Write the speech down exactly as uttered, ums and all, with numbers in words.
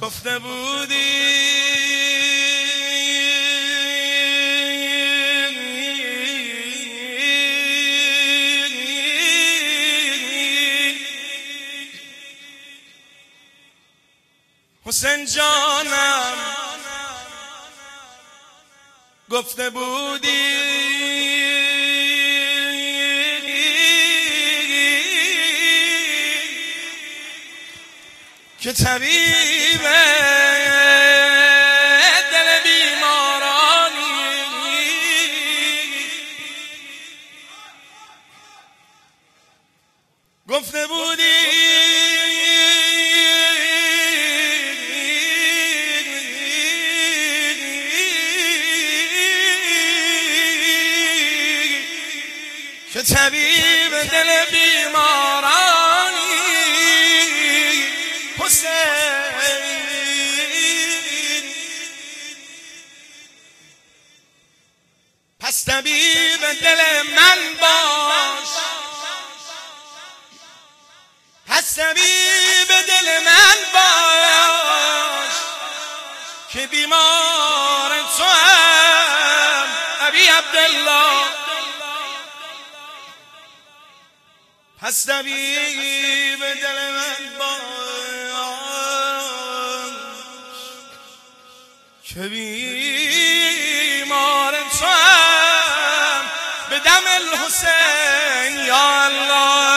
گفته بودی حسین جانم، گفته بودی که طبیب دل بیمارانی، گفته بودی که طبیب دل بیمارانی حسین. پس طبیب دل من باش، پس طبیب دل من باش که بیمار تو هم ابی عبدالله. پس طبیب دل من باش که بیمار تو هم به دم الحسین. یا الله